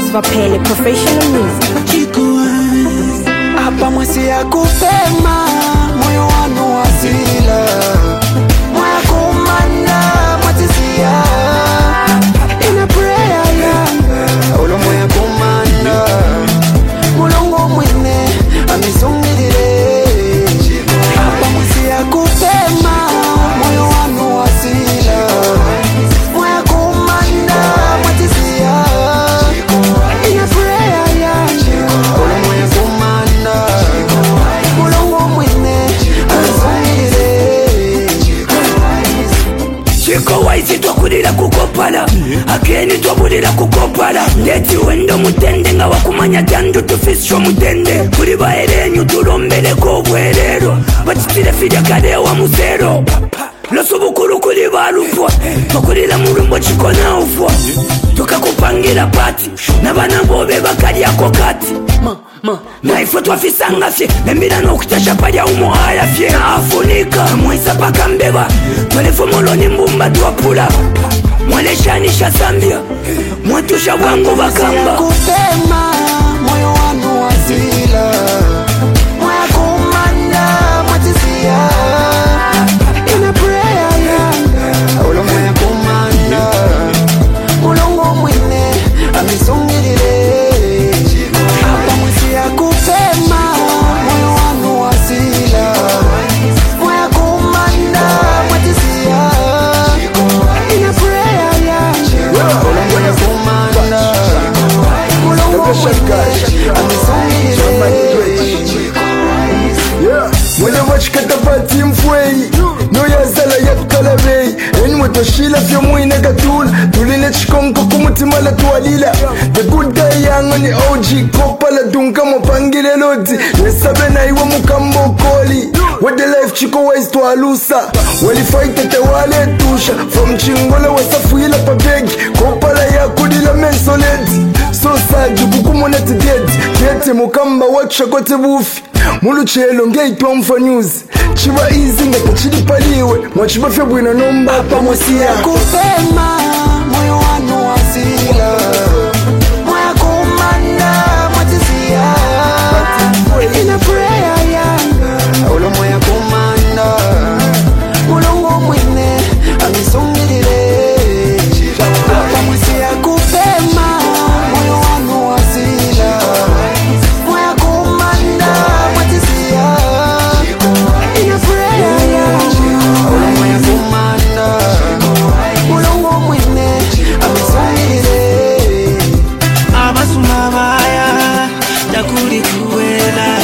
Vapele Professional Music. Chico hapa mwasi ya kupema moyo wanu wasila moya kumanda mwatisia in a prayer yanga ulo moya kumanda mulongo mwine amisungirire hapa mwasi ya kupema moyo wanu wasila moya kumanda mwatisia in a prayer yanga ulo moya kumanda mulongo mwine amisungirire Chiko waisi twakulira kukopala Akeni twabulira kukopala Ndeti wendo mutende nga wakumanya jandu tufisho mutende Kuri baerenyu tulombeleko obwerero Bachitire fidya kale wa musero Loso bukuru kuri barupwa Twakulira murumbo chiko na ufwa Tukakupangira pati Nabana bobe bakalyako kati Naifo twafisanga fye Nembira nokutasha palya umuhaya fye Afunika Mwisa paka mbeba Twelefo moloni mbumba twapula Mwaleshanisha Zambia Mwatusha wangu bakamba kupema moyo wanu wasila moya kumanda mwatisia in a prayer yanga ulo moya kumanda mulongo mwine amisungirire hapa mwisi ya kupema moyo wanu wasila moya kumanda mwatisia in a prayer yanga ulo moya kumanda mulongo mwine amisungirire Mwene wachikata pati mfwei Noyazala yakukalabei Eni mwetoshila fyo mwine katula Tuline chikonko kumutima la tuwalila The good guy yango ni OG Kopa la dunga mwapangile lodi Nesabe na iwa mukambo koli What the life chiko wise tuwalusa Walifight te wale tusha From chingola wasafuila pabegi Kopa la yakudila mensoleti So saju kukumoneti geti Geti mukamba waksha kote bufi Muluchelo ngeitwa mfa news Chiba easy ngakachilipaliwe Mwachiba fya bwina nomba hapa mwisi ya kupema moyo wanu wasila moya kumanda mwatisia in a prayer yanga ulo moya kumanda mulongo mwine amisungirire hapa mwisi ya kupema moyo wanu wasila moya kumanda mwatisia in a prayer yanga ulo moya kumanda mulongo mwine amisungirire Abasumabaya Takuri kuwela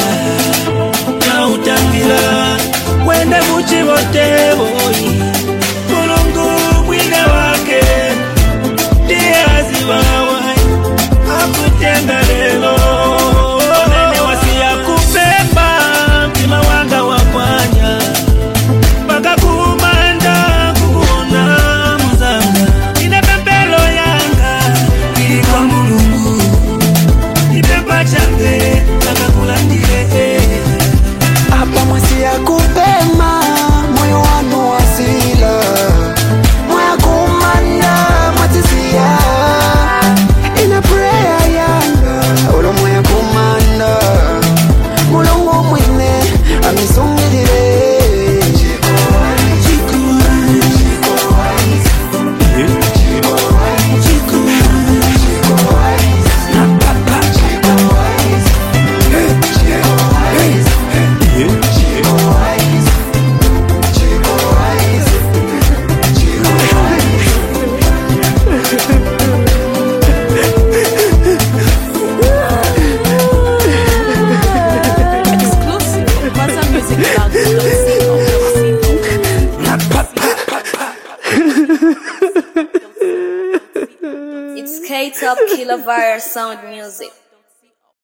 Kautangira Wende muchi bote boyi Mulongo mwine wake Diazi wawai Akutenga lelo Nene wasi ya kupemba Mtima wanga wapanya Baka kumanda kukuona muzanga Ine pempelo yanga Ili kwa mulungu Ipepa change Akakulandire hapa mwisi ya kupema moyo wanu wasila moya kumanda mwatisia in a prayer yanga ulo moya kumanda mulongo mwine amisungirire Exclusive. Kwanza Music Blog. It's K-Top Killer Virus Sound Music.